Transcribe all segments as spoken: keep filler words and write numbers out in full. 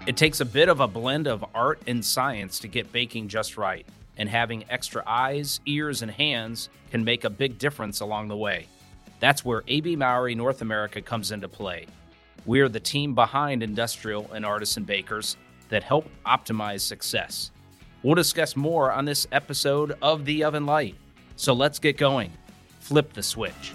It takes a bit of a blend of art and science to get baking just right, and having extra eyes, ears, and hands can make a big difference along the way. That's where A B Maury North America comes into play. We're the team behind industrial and artisan bakers that help optimize success. We'll discuss more on this episode of The Oven Light. So let's get going. Flip the switch.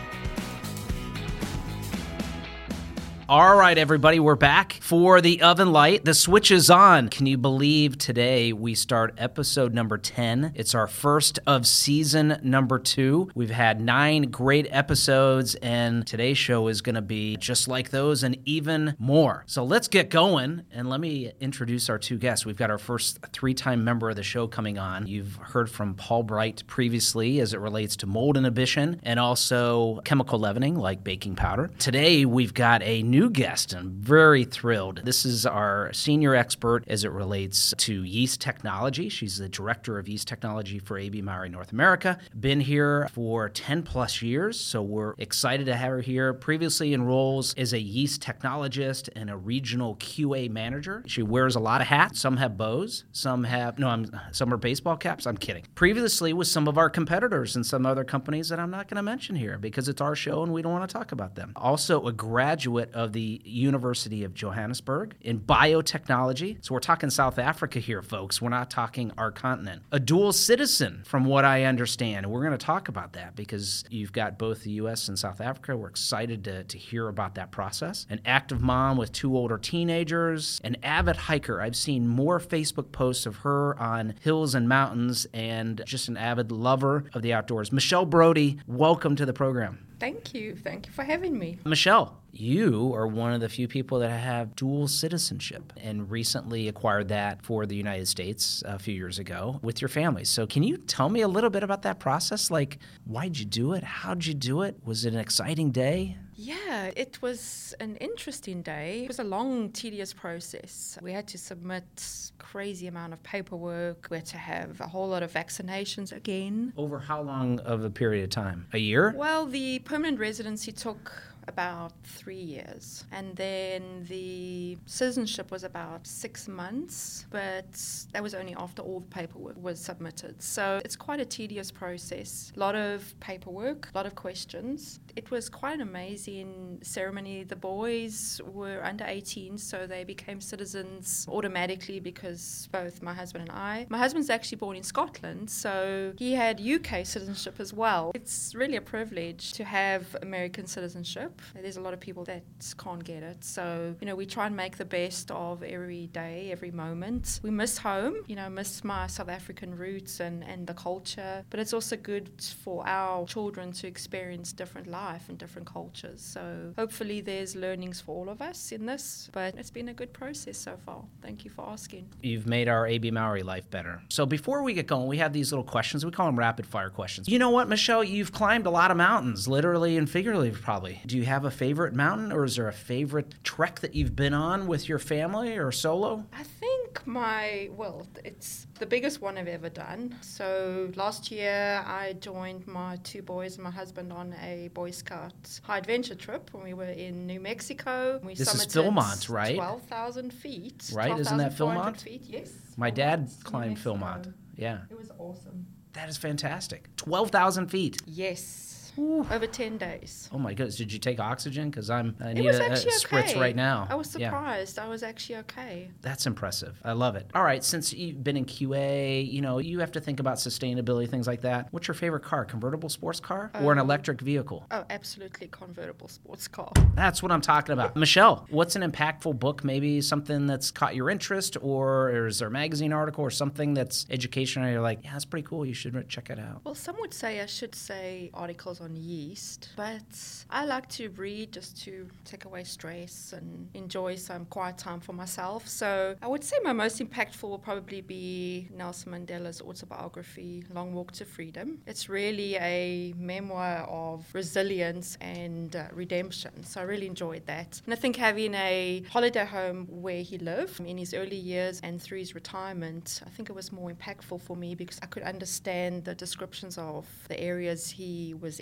All right, everybody, we're back for The Oven Light. The switch is on. Can you believe today we start episode number ten? It's our first of season number two. We've had nine great episodes, and today's show is going to be just like those and even more. So let's get going, and let me introduce our two guests. We've got our first three-time member of the show coming on. You've heard from Paul Bright previously as it relates to mold inhibition and also chemical leavening like baking powder. Today, we've got a new guest. I'm very thrilled. This is our senior expert as it relates to yeast technology. She's the director of yeast technology for A B Maury North America. Been here for ten plus years, so we're excited to have her here. Previously in roles as a yeast technologist and a regional Q A manager. She wears a lot of hats. Some have bows, some have, no, I'm, some are baseball caps. I'm kidding. Previously with some of our competitors and some other companies that I'm not going to mention here because it's our show and we don't want to talk about them. Also a graduate of the University of Johannesburg in biotechnology. So we're talking South Africa here, folks. We're not talking our continent. A dual citizen, from what I understand. And we're going to talk about that because you've got both the U S and South Africa. We're excited to, to hear about that process. An active mom with two older teenagers. An avid hiker. I've seen more Facebook posts of her on hills and mountains, and just an avid lover of the outdoors. Michelle Brody, welcome to the program. Thank you. Thank you for having me. Michelle, you are one of the few people that have dual citizenship and recently acquired that for the United States a few years ago with your family. So can you tell me a little bit about that process? Like, why'd you do it? How'd you do it? Was it an exciting day? Yeah, it was an interesting day. It was a long, tedious process. We had to submit crazy amount of paperwork. We had to have a whole lot of vaccinations again. Over how long of a period of time? A year? Well, the permanent residency took about three years. And then the citizenship was about six months, but that was only after all the paperwork was submitted. So it's quite a tedious process. A lot of paperwork, a lot of questions. It was quite an amazing ceremony. The boys were under eighteen, so they became citizens automatically because both my husband and I, my husband's actually born in Scotland, so he had U K citizenship as well. It's really a privilege to have American citizenship. There's a lot of people that can't get it. So, you know, we try and make the best of every day, every moment. We miss home, you know, miss my South African roots and, and the culture. But it's also good for our children to experience different life and different cultures. So hopefully there's learnings for all of us in this. But it's been a good process so far. Thank you for asking. You've made our A B Maury life better. So before we get going, we have these little questions. We call them rapid fire questions. You know what, Michelle? You've climbed a lot of mountains, literally and figuratively probably. Do you have a favorite mountain, or is there a favorite trek that you've been on with your family or solo? I think my, well, it's the biggest one I've ever done. So last year I joined my two boys and my husband on a Boy Scout high adventure trip when we were in New Mexico. We this is summited Philmont, right? twelve thousand feet. Right, isn't that Philmont? Feet, yes. My Philmont, dad New climbed Mexico. Philmont. Yeah. It was awesome. That is fantastic. twelve thousand feet. Yes. Ooh. Over ten days. Oh my goodness. Did you take oxygen? Because I'm I It need was a, a actually spritz okay. right now. I was Yeah. surprised. I was actually okay. That's impressive. I love it. All right, since you've been in Q A, you know, you have to think about sustainability, things like that. What's your favorite car? Convertible sports car or an Um, electric vehicle? Oh, absolutely convertible sports car. That's what I'm talking about. Michelle, what's an impactful book, maybe something that's caught your interest, or is there a magazine article or something that's educational and you're like, yeah, that's pretty cool, you should check it out? Well, some would say I should say articles on yeast, but I like to read just to take away stress and enjoy some quiet time for myself. So I would say my most impactful will probably be Nelson Mandela's autobiography, Long Walk to Freedom. It's really a memoir of resilience and uh, redemption. So I really enjoyed that. And I think having a holiday home where he lived in his early years and through his retirement, I think it was more impactful for me because I could understand the descriptions of the areas he was in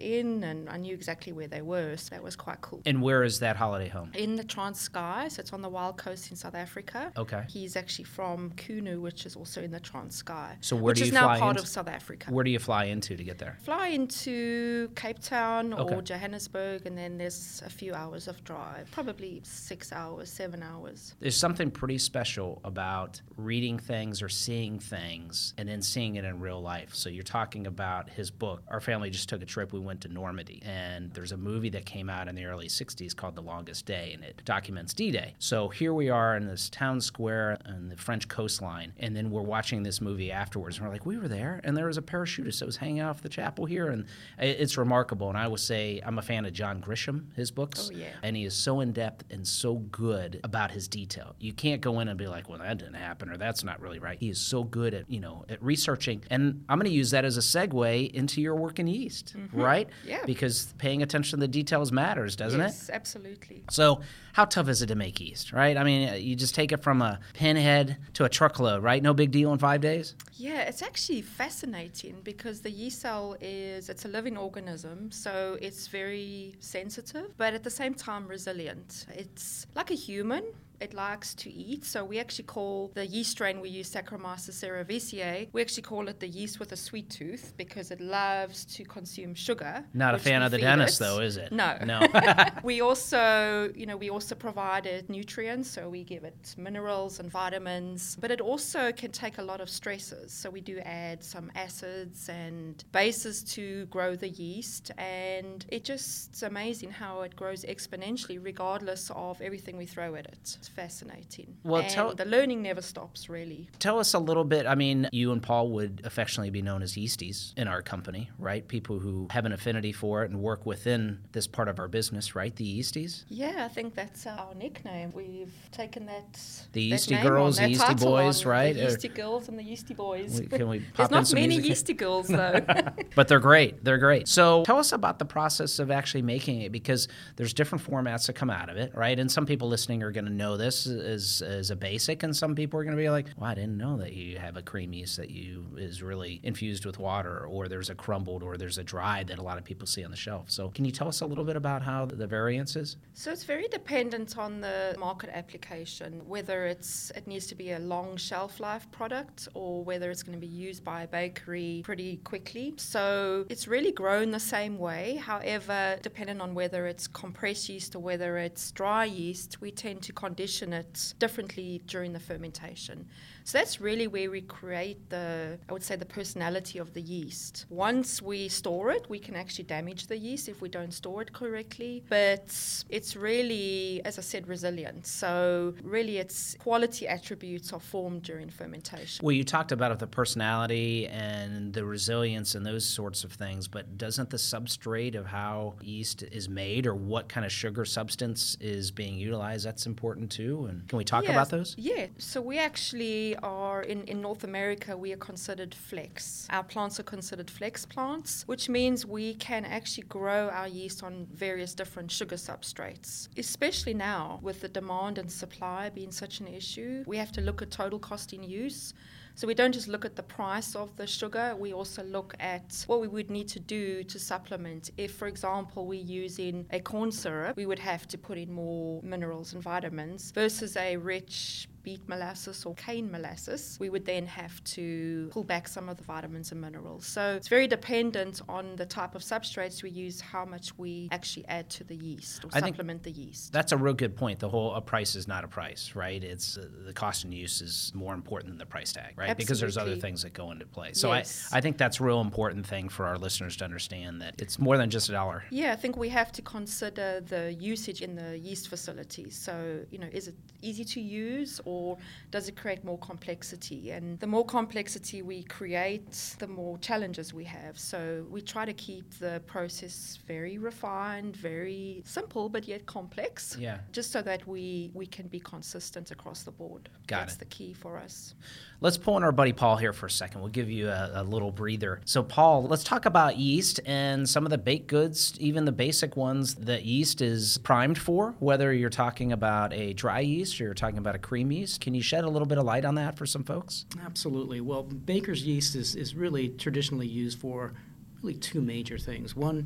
in, and I knew exactly where they were, so that was quite cool. And where is that holiday home? In the Transkei, so it's on the Wild Coast in South Africa. Okay. He's actually from Kunu, which is also in the Transkei. So where which do you is now fly part into? of South Africa. Where do you fly into to get there? Fly into Cape Town Okay. or Johannesburg, and then there's a few hours of drive, probably six hours, seven hours. There's something pretty special about reading things or seeing things and then seeing it in real life. So you're talking about his book. Our family just took a trip. We went to Normandy, and there's a movie that came out in the early sixties called The Longest Day, and it documents D-Day. So here we are in this town square on the French coastline, and then we're watching this movie afterwards, and we're like, we were there, and there was a parachutist that was hanging off the chapel here, and it's remarkable. And I would say I'm a fan of John Grisham, his books, Oh, yeah. and he is so in-depth and so good about his detail. You can't go in and be like, well, that didn't happen, or that's not really right. He is so good at, you know, at researching, and I'm going to use that as a segue into your work in yeast, Mm-hmm. right? Yeah. Because paying attention to the details matters, doesn't it? Yes, absolutely. So how tough is it to make yeast, right? I mean, you just take it from a pinhead to a truckload, right? No big deal in five days? Yeah, it's actually fascinating because the yeast cell is, it's a living organism, so it's very sensitive, but at the same time resilient. It's like a human. It likes to eat, so we actually call the yeast strain we use, Saccharomyces cerevisiae, we actually call it the yeast with a sweet tooth because it loves to consume sugar. Not a which fan we of the feed dentist, it. though, is it? No. No. We also, you know, we also provide it nutrients, so we give it minerals and vitamins, but it also can take a lot of stresses. So we do add some acids and bases to grow the yeast, and it just, it's amazing how it grows exponentially regardless of everything we throw at it. It's fascinating. Well, and tell- the learning never stops, really. Tell us a little bit. I mean, you and Paul would affectionately be known as yeasties in our company, right? People who have an affinity for it and work within this part of our business, right? The yeasties? Yeah, I think that's our nickname. We've taken that The that Yeasty name Girls, on, the that Yeasty title Boys, on, right? The Or- Yeasty Girls and the Yeasty Boys. We- Can we There's pop in not some many music? Yeasty Girls, though. But they're great. They're great. So tell us about the process of actually making it, because there's different formats that come out of it, right? And some people listening are going to know this as, as a basic, and some people are going to be like, well, I didn't know that you have a cream yeast that you is really infused with water, or there's a crumbled, or there's a dried that a lot of people see on the shelf. So can you tell us a little bit about how the variance is? So it's very dependent on the market application, whether it's it needs to be a long shelf life product or whether it's going to be used by a bakery pretty quickly. So it's really grown the same way. However, depending on whether it's compressed yeast or whether it's dry yeast, we tend to condition it differently during the fermentation. So that's really where we create the, I would say, the personality of the yeast. Once we store it, we can actually damage the yeast if we don't store it correctly. But it's really, as I said, resilient. So really its quality attributes are formed during fermentation. Well, you talked about the personality and the resilience and those sorts of things, but doesn't the substrate of how yeast is made or what kind of sugar substance is being utilized, that's important too? And can we talk Yes. about those? Yeah. So we actually are, in, in North America, we are considered flex. Our plants are considered flex plants, which means we can actually grow our yeast on various different sugar substrates. Especially now, with the demand and supply being such an issue, we have to look at total cost in use. So we don't just look at the price of the sugar, we also look at what we would need to do to supplement. If, for example, we're using a corn syrup, we would have to put in more minerals and vitamins versus a rich beet molasses or cane molasses. We would then have to pull back some of the vitamins and minerals. So it's very dependent on the type of substrates we use, how much we actually add to the yeast or I think supplement the yeast. That's a real good point. The whole a price is not a price, right? It's uh, the cost and use is more important than the price tag, right? Because there's other Absolutely. things that go into play. So Yes. I, I think that's a real important thing for our listeners to understand, that it's more than just a dollar. Yeah, I think we have to consider the usage in the yeast facilities. So, you know, is it easy to use or does it create more complexity? And the more complexity we create, the more challenges we have. So we try to keep the process very refined, very simple, but yet complex. Yeah. Just so that we, we can be consistent across the board. Got That's it. the key for us. Let's pull in our buddy Paul here for a second. We'll give you a, a little breather. So, Paul, let's talk about yeast and some of the baked goods, even the basic ones that yeast is primed for, whether you're talking about a dry yeast or you're talking about a cream yeast. Can you shed a little bit of light on that for some folks? Absolutely. Well, baker's yeast is, is really traditionally used for really two major things. One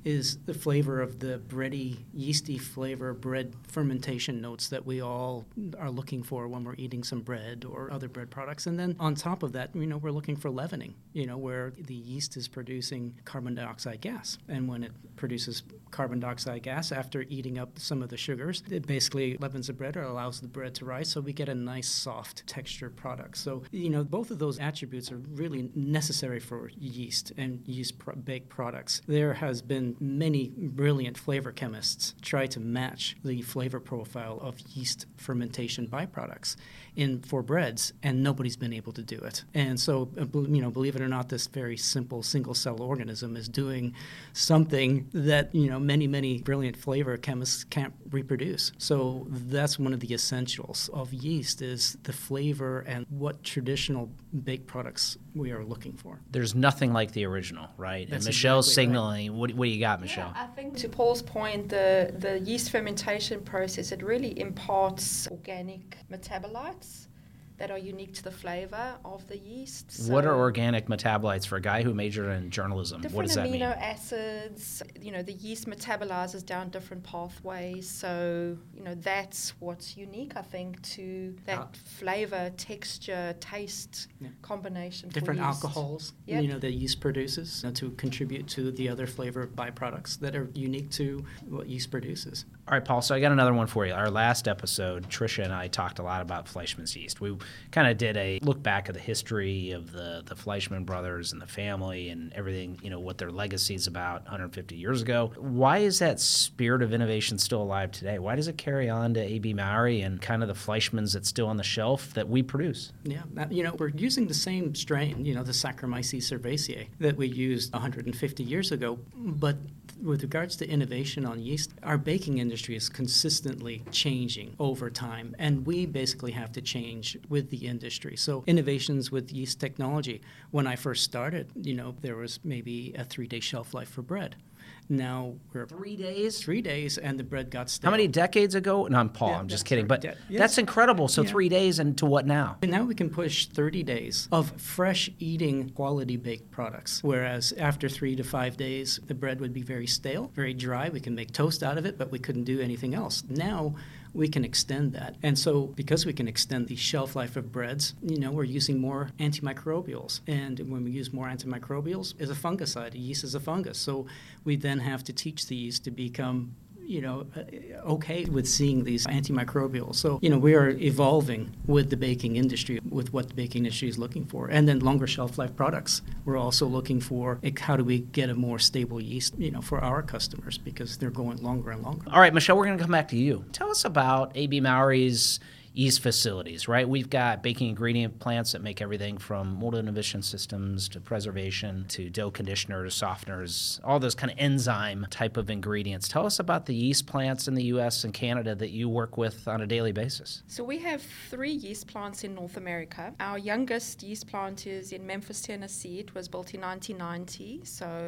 is the flavor of the bready, yeasty flavor, bread fermentation notes that we all are looking for when we're eating some bread or other bread products. And then on top of that, you know, we're looking for leavening, you know, where the yeast is producing carbon dioxide gas. And when it produces carbon dioxide gas after eating up some of the sugars, it basically leavens the bread or allows the bread to rise, so we get a nice soft textured product. So, you know, both of those attributes are really necessary for yeast and yeast pro- baked products. There has been many brilliant flavor chemists try to match the flavor profile of yeast fermentation byproducts in for breads, and nobody's been able to do it. And so, you know, believe it or not, this very simple single-cell organism is doing something that, you know, many, many brilliant flavor chemists can't reproduce. So that's one of the essentials of yeast, is the flavor and what traditional baked products we are looking for. There's nothing like the original, right? That's and Michelle's exactly signaling. Right. What, what do you got, Michelle? Yeah, I think to Paul's point, the, the yeast fermentation process, it really imparts organic metabolites that are unique to the flavor of the yeast. So what are organic metabolites for a guy who majored in journalism? What does that mean? Different amino acids. You know, the yeast metabolizes down different pathways. So, you know, that's what's unique, I think, to that Al- flavor, texture, taste Yeah. combination. Different for yeast. alcohols, Yep. you know, that yeast produces, you know, to contribute to the other flavor byproducts that are unique to what yeast produces. All right, Paul, so I got another one for you. Our last episode, Tricia and I talked a lot about Fleischmann's yeast. We kind of did a look back at the history of the, the Fleischmann brothers and the family and everything, you know, what their legacy is about one hundred fifty years ago. Why is that spirit of innovation still alive today? Why does it carry on to A B. Maury and kind of the Fleischmanns that's still on the shelf that we produce? Yeah, that- you know, we're using the same strain, you know, the Saccharomyces cerevisiae that we used one hundred fifty years ago, but with regards to innovation on yeast, our baking industry is consistently changing over time, and we basically have to change with the industry. So innovations with yeast technology. When I first started, you know, there was maybe a three-day shelf life for bread. Now we're Three days? three days, and the bread got stale. How many decades ago? No, I'm Paul. Yeah, I'm just that's kidding. right. But De- yes. that's incredible. So Yeah. three days and to what now? And now we can push thirty days of fresh eating quality baked products, whereas after three to five days, the bread would be very stale, very dry. We can make toast out of it, but we couldn't do anything else. Now we can extend that. And so because we can extend the shelf life of breads, you know, we're using more antimicrobials. And when we use more antimicrobials, it's a fungicide. A yeast is a fungus. So we then have to teach the yeast to become, you know, okay with seeing these antimicrobials. So, you know, we are evolving with the baking industry, with what the baking industry is looking for. And then longer shelf life products. We're also looking for, like, how do we get a more stable yeast, you know, for our customers, because they're going longer and longer. All right, Michelle, we're going to come back to you. Tell us about A B. Maury's yeast facilities, right? We've got baking ingredient plants that make everything from mold inhibition systems to preservation to dough conditioners, softeners, all those kind of enzyme type of ingredients. Tell us about the yeast plants in the U S and Canada that you work with on a daily basis. So we have three yeast plants in North America. Our youngest yeast plant is in Memphis, Tennessee. It was built in nineteen ninety,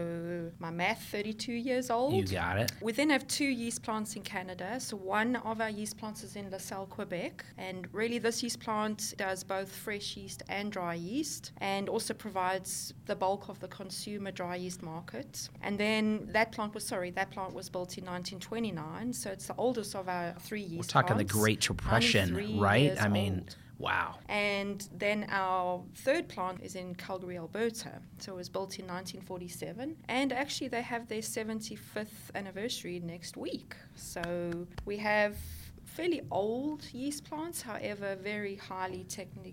so my math, thirty-two years old. You got it. We then have two yeast plants in Canada. So one of our yeast plants is in LaSalle, Quebec. And really this yeast plant does both fresh yeast and dry yeast, and also provides the bulk of the consumer dry yeast market. And then that plant was, sorry, that plant was built in nineteen twenty-nine. So it's the oldest of our three yeast We're talking plants. the Great Depression, ninety-three right? years I mean, old. wow. And then our third plant is in Calgary, Alberta. So it was built in nineteen forty-seven. And actually they have their seventy-fifth anniversary next week. So we have fairly old yeast plants, however, very highly technically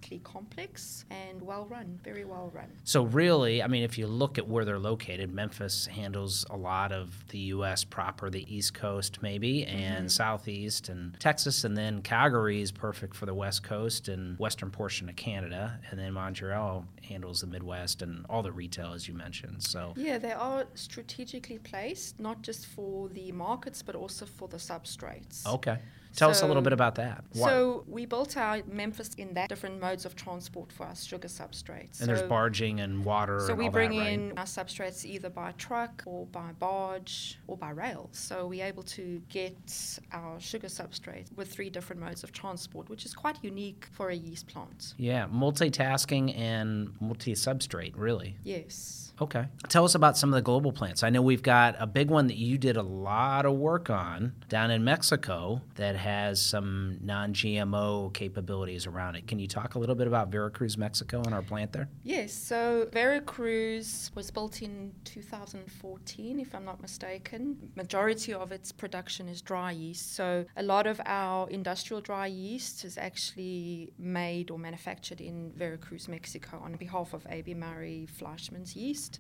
complex and well run, very well run. So really, I mean, if you look at where they're located, Memphis handles a lot of the U S proper, the East Coast maybe, and Mm-hmm. Southeast and Texas, and then Calgary is perfect for the West Coast and western portion of Canada, and then Montreal handles the Midwest and all the retail, as you mentioned. So Yeah, they are strategically placed, not just for the markets, but also for the substrates. okay. Tell us a little So- bit about that. Why- So we built our Memphis in that different modes of transport for our sugar substrates. and there's So- barging and water So and we all bring that, right? in our substrates either by truck or by barge or by rail. So we're able to get our sugar substrate with three different modes of transport, which is quite unique for a yeast plant. Yeah, multitasking and multi-substrate, really. Yes. Okay. Tell us about some of the global plants. I know we've got a big one that you did a lot of work on down in Mexico that has some non-G M O capabilities around it. Can you talk a little bit about Veracruz, Mexico, and our plant there? Yes, so Veracruz was built in two thousand fourteen, if I'm not mistaken. Majority of its production is dry yeast. So a lot of our industrial dry yeast is actually made or manufactured in Veracruz, Mexico on behalf of A B Murray Fleischmann's yeast.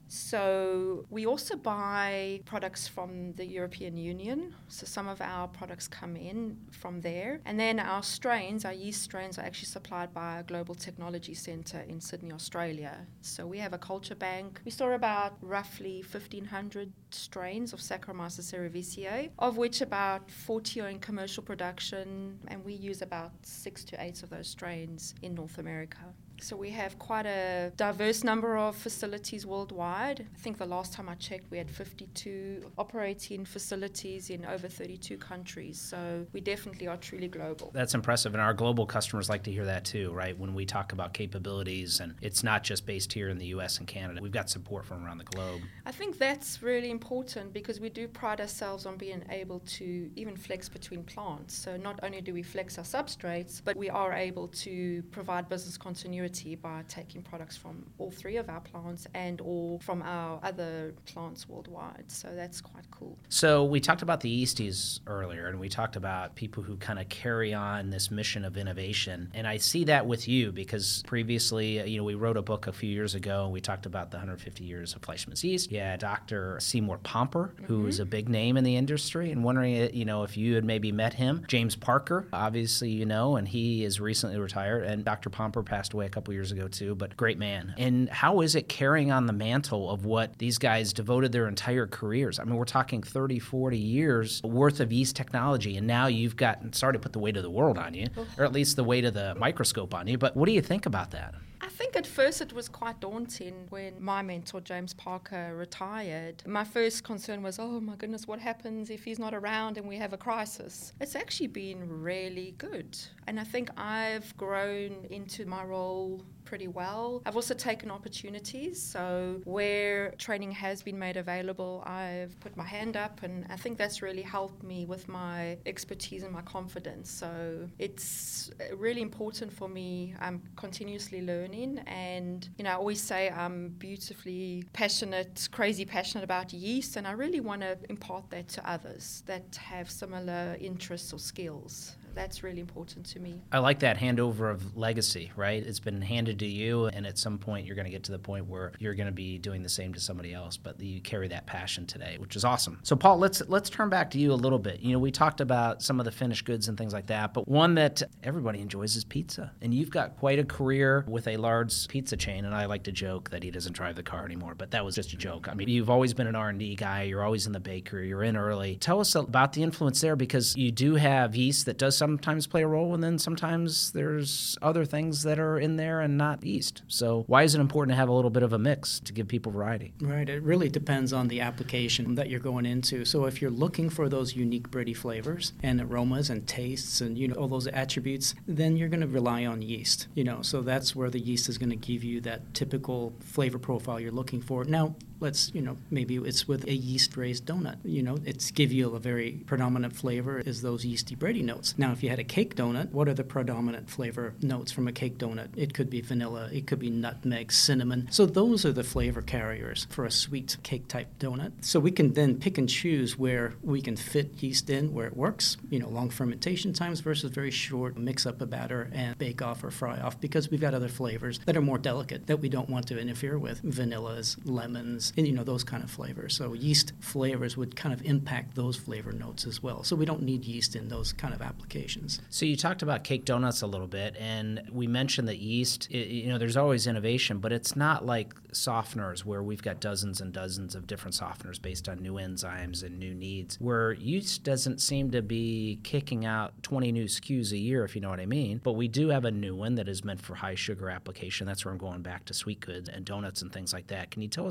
So we also buy products from the European Union. So some of our products come in from there. And then our strains, our yeast strains, are actually supplied by a global technology center in Sydney, Australia. So we have a culture bank. We store about roughly fifteen hundred strains of Saccharomyces cerevisiae, of which about forty are in commercial production, and we use about six to eight of those strains in North America. So we have quite a diverse number of facilities worldwide. I think the last time I checked, we had fifty-two operating facilities in over thirty-two countries. So we definitely are truly global. That's impressive. And our global customers like to hear that too, right? When we talk about capabilities, and it's not just based here in the U S and Canada. We've got support from around the globe. I think that's really important because we do pride ourselves on being able to even flex between plants. So not only do we flex our substrates, but we are able to provide business continuity by taking products from all three of our plants and or from our other plants worldwide. So that's quite cool. So we talked about the yeasties earlier, and we talked about people who kind of carry on this mission of innovation. And I see that with you because previously, you know, we wrote a book a few years ago, and we talked about the one hundred fifty years of Fleischmann's yeast. Yeah, Doctor Seymour Pomper, mm-hmm. who is a big name in the industry, and wondering, you know, if you had maybe met him. James Parker, obviously, you know, and he is recently retired, and Doctor Pomper passed away a couple years ago too, but great man. And how is it carrying on the mantle of what these guys devoted their entire careers? I mean, we're talking thirty, forty years worth of yeast technology, and now you've got, sorry to put the weight of the world on you, or at least the weight of the microscope on you, but what do you think about that? I think at first it was quite daunting when my mentor, James Parker, retired. My first concern was, oh my goodness, what happens if he's not around and we have a crisis? It's actually been really good. And I think I've grown into my role pretty well. I've also taken opportunities. So where training has been made available, I've put my hand up, and I think that's really helped me with my expertise and my confidence. So it's really important for me. I'm continuously learning, and you know, I always say I'm beautifully passionate, crazy passionate about yeast, and I really want to impart that to others that have similar interests or skills. That's really important to me. I like that handover of legacy, right? It's been handed to you, and at some point you're going to get to the point where you're going to be doing the same to somebody else, but you carry that passion today, which is awesome. So Paul, let's let's turn back to you a little bit. You know, we talked about some of the finished goods and things like that, but one that everybody enjoys is pizza. And you've got quite a career with a large pizza chain, and I like to joke that he doesn't drive the car anymore, but that was just a joke. I mean, you've always been an R and D guy. You're always in the bakery. You're in early. Tell us about the influence there, because you do have yeast that does sometimes play a role, and then sometimes there's other things that are in there and not yeast. So why is it important to have a little bit of a mix to give people variety? Right. It really depends on the application that you're going into. So if you're looking for those unique bready flavors and aromas and tastes and, you know, all those attributes, then you're going to rely on yeast. You know, so that's where the yeast is going to give you that typical flavor profile you're looking for. Now, let's, you know, maybe it's with a yeast-raised donut. You know, it's give you a very predominant flavor is those yeasty bready notes. Now, if you had a cake donut, what are the predominant flavor notes from a cake donut? It could be vanilla, it could be nutmeg, cinnamon. So those are the flavor carriers for a sweet cake-type donut. So we can then pick and choose where we can fit yeast in, where it works, you know, long fermentation times versus very short, mix up a batter and bake off or fry off, because we've got other flavors that are more delicate that we don't want to interfere with. Vanillas, lemons, and, you know, those kind of flavors. So yeast flavors would kind of impact those flavor notes as well. So we don't need yeast in those kind of applications. So you talked about cake donuts a little bit, and we mentioned that yeast, it, you know, there's always innovation, but it's not like softeners where we've got dozens and dozens of different softeners based on new enzymes and new needs, where yeast doesn't seem to be kicking out twenty new S K Us a year, if you know what I mean. But we do have a new one that is meant for high sugar application. That's where I'm going back to sweet goods and donuts and things like that. Can you tell us a little bit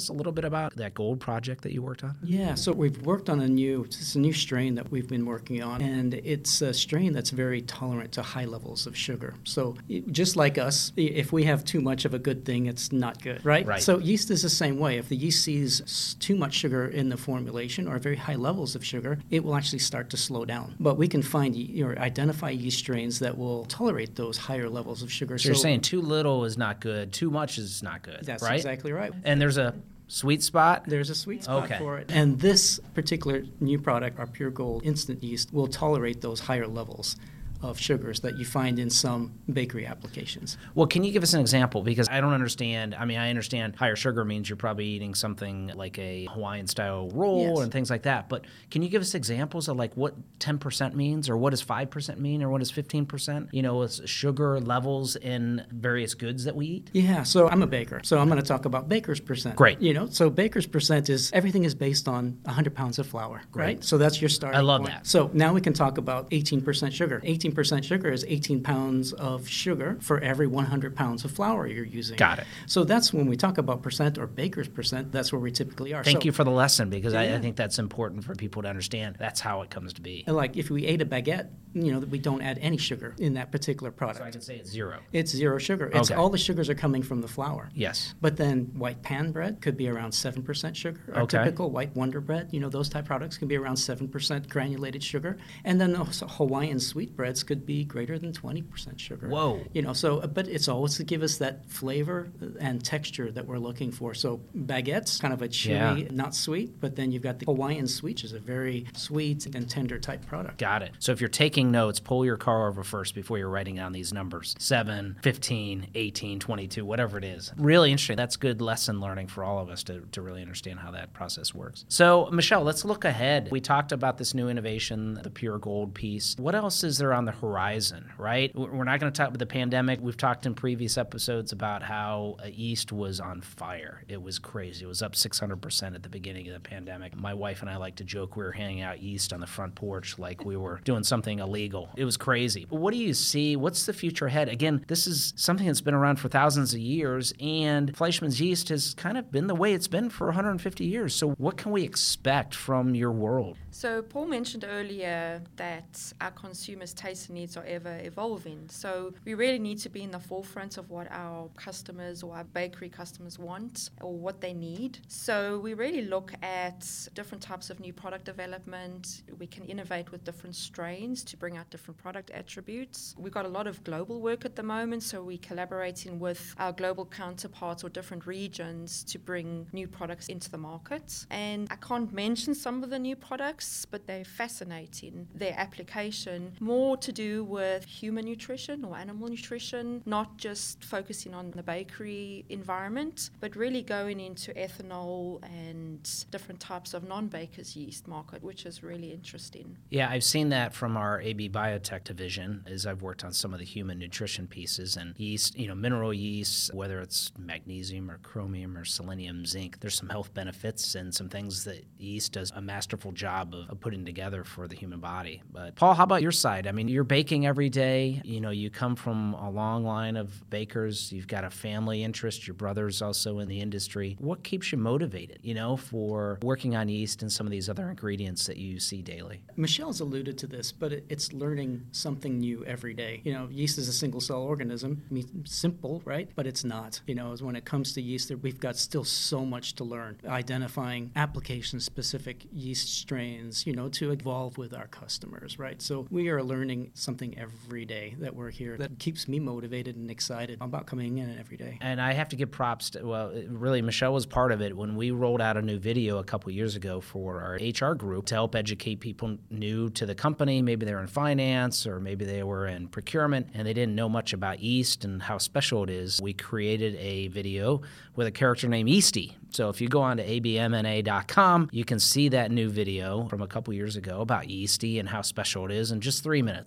bit about that gold project that you worked on? Yeah, so we've worked on a new, it's a new strain that we've been working on, and it's a strain that's very tolerant to high levels of sugar. So just like us, if we have too much of a good thing, it's not good, right? Right. So yeast is the same way. If the yeast sees too much sugar in the formulation or very high levels of sugar, it will actually start to slow down. But we can find or identify yeast strains that will tolerate those higher levels of sugar. So, so you're saying too little is not good, too much is not good, that's right? exactly right. And there's a sweet spot? There's a sweet spot okay. for it. And this particular new product, our Pure Gold instant yeast, will tolerate those higher levels of sugars that you find in some bakery applications. Well, can you give us an example? Because I don't understand. I mean, I understand higher sugar means you're probably eating something like a Hawaiian-style roll Yes. and things like that. But can you give us examples of like what ten percent means, or what does five percent mean, or what does fifteen percent? You know, with sugar levels in various goods that we eat? Yeah, so I'm a baker, so I'm going to talk about baker's percent. Great. You know, so baker's percent is everything is based on one hundred pounds of flour, Great. right? So that's your starting I love point. that. So now we can talk about eighteen percent sugar. eighteen percent sugar is eighteen pounds of sugar for every one hundred pounds of flour you're using. Got it. So that's when we talk about percent or baker's percent, that's where we typically are. Thank so, you for the lesson, because I, Yeah. I think that's important for people to understand. That's how it comes to be. Like if we ate a baguette, you know, we don't add any sugar in that particular product. So I can say it's zero. It's zero sugar. It's Okay. all the sugars are coming from the flour. Yes. But then white pan bread could be around seven percent sugar. Our Okay. typical white Wonder Bread, you know, those type products can be around seven percent granulated sugar. And then also Hawaiian sweetbreads could be greater than twenty percent sugar. Whoa. You know, so, but it's always to give us that flavor and texture that we're looking for. So baguettes, kind of a chewy, Yeah. not sweet, but then you've got the Hawaiian sweet, which is a very sweet and tender type product. Got it. So if you're taking notes, pull your car over first before you're writing down these numbers. seven, fifteen, eighteen, twenty-two, whatever it is. Really interesting. That's good lesson learning for all of us to, to really understand how that process works. So, Michelle, let's look ahead. We talked about this new innovation, the Pure Gold piece. What else is there on the horizon, right? We're not going to talk about the pandemic. We've talked in previous episodes about how uh, yeast was on fire. It was crazy. It was up six hundred percent at the beginning of the pandemic. My wife and I like to joke we were handing out yeast on the front porch like we were doing something illegal. It was crazy. But what do you see? What's the future ahead? Again, this is something that's been around for thousands of years, and Fleischmann's yeast has kind of been the way it's been for one hundred fifty years. So what can we expect from your world? So Paul mentioned earlier that our consumers' taste and needs are ever evolving. So we really need to be in the forefront of what our customers or our bakery customers want or what they need. So we really look at different types of new product development. We can innovate with different strains to bring out different product attributes. We've got a lot of global work at the moment, so we're collaborating with our global counterparts or different regions to bring new products into the market. And I can't mention some of the new products, but they're fascinating. Their application, more to do with human nutrition or animal nutrition, not just focusing on the bakery environment, but really going into ethanol and different types of non-baker's yeast market, which is really interesting. Yeah, I've seen that from our A B Biotech division as I've worked on some of the human nutrition pieces, and yeast, you know, mineral yeast, whether it's magnesium or chromium or selenium, zinc, there's some health benefits and some things that yeast does a masterful job of, of putting together for the human body. But Paul, how about your side? I mean, you're baking every day. You know, you come from a long line of bakers. You've got a family interest. Your brother's also in the industry. What keeps you motivated, you know, for working on yeast and some of these other ingredients that you see daily? Michelle's alluded to this, but it, it's learning something new every day. You know, yeast is a single-cell organism. I mean, simple, right? But it's not. You know, when it comes to yeast, we've got still so much to learn. Identifying application-specific yeast strains, you know, to evolve with our customers, right? So we are learning something every day that we're here that keeps me motivated and excited about coming in every day. And I have to give props to, well, it- really, Michelle was part of it when we rolled out a new video a couple years ago for our H R group to help educate people new to the company. Maybe they were in finance or maybe they were in procurement and they didn't know much about yeast and how special it is. We created a video with a character named Yeasty. So if you go on to A B M N A dot com, you can see that new video from a couple years ago about Yeasty and how special it is in just three minutes.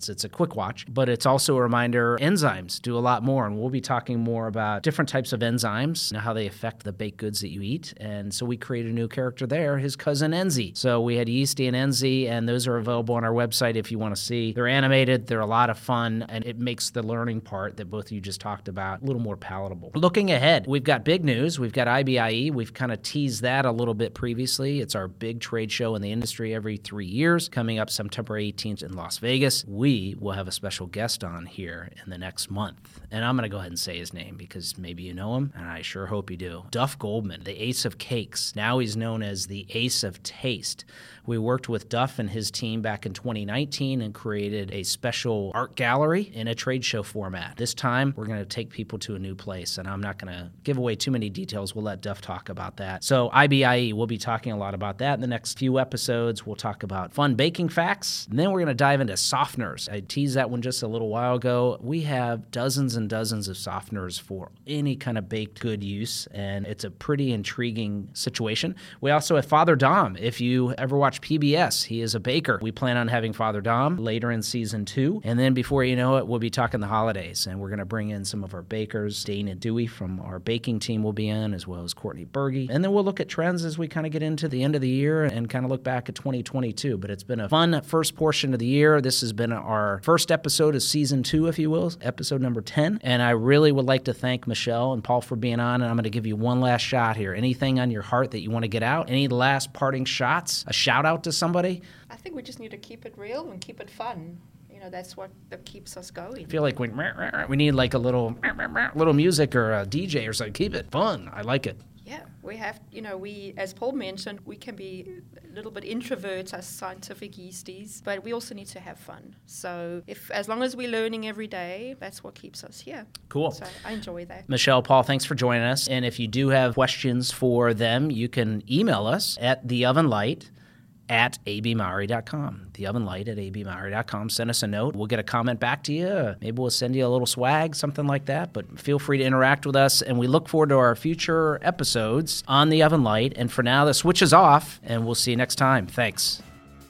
minutes. It's a quick watch, but it's also a reminder enzymes do a lot more. And we'll be talking more about different types of enzymes and how they affect the baked goods that you eat. And so we created a new character there, his cousin Enzy. So we had Yeasty and Enzy, and those are available on our website if you want to see. They're animated, they're a lot of fun, and it makes the learning part that both of you just talked about a little more palatable. Looking ahead, we've got big news. We've got I B I E. We've kind of teased that a little bit previously. It's our big trade show in the industry every three years, coming up September eighteenth in Las Vegas. We will have a special guest on here in the next month, and I'm going to go ahead and say his name because maybe you know him, and I sure hope you do. Duff Goldman, the ace of cakes. Now he's known as the ace of taste. We worked with Duff and his team back in twenty nineteen and created a special art gallery in a trade show format. This time, we're going to take people to a new place, and I'm not going to give away too many details. We'll let Duff talk about that. So I B I E, we'll be talking a lot about that in the next few episodes. We'll talk about fun baking facts, and then we're going to dive into softeners. I teased that one just a little while ago. We have dozens and dozens of softeners for any kind of baked good use, and it's a pretty intriguing situation. We also have Father Dom. If you ever watch P B S, he is a baker. We plan on having Father Dom later in season two. And then before you know it, we'll be talking the holidays. And we're going to bring in some of our bakers. Dana Dewey from our baking team will be in, as well as Courtney Berge. And then we'll look at trends as we kind of get into the end of the year and kind of look back at twenty twenty-two. But it's been a fun first portion of the year. This has been our first episode of season two, if you will, episode number ten. And I really would like to thank Michelle and Paul for being on. And I'm going to give you one last shot here. Anything on your heart that you want to get out? Any last parting shots? A shout out to somebody? I think we just need to keep it real and keep it fun. You know, that's what that keeps us going. I feel like we, we need like a little little music or a D J or something. Keep it fun. I like it. Yeah, we have, you know, we, as Paul mentioned, we can be a little bit introverts as scientific yeasties, but we also need to have fun. So if, as long as we're learning every day, that's what keeps us here. Cool. So I enjoy that. Michelle, Paul, thanks for joining us. And if you do have questions for them, you can email us at theovenlight at a b mowry dot com. Theovenlight at a b mowry dot com. Send us a note. We'll get a comment back to you. Maybe we'll send you a little swag, something like that. But feel free to interact with us, and we look forward to our future episodes on The Oven Light. And for now, the switch is off, and we'll see you next time. Thanks.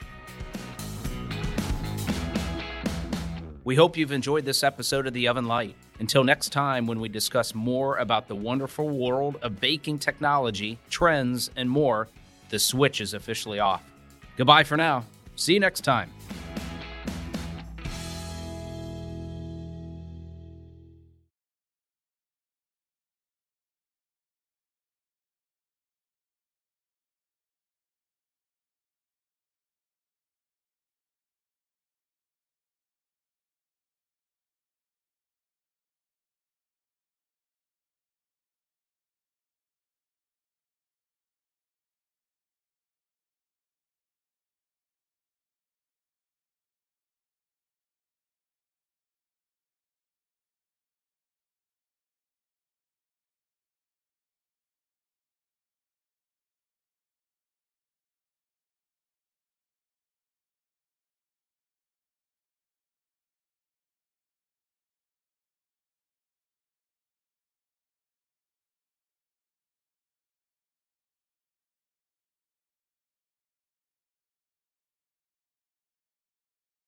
We hope you've enjoyed this episode of The Oven Light. Until next time, when we discuss more about the wonderful world of baking technology, trends, and more, the switch is officially off. Goodbye for now. See you next time.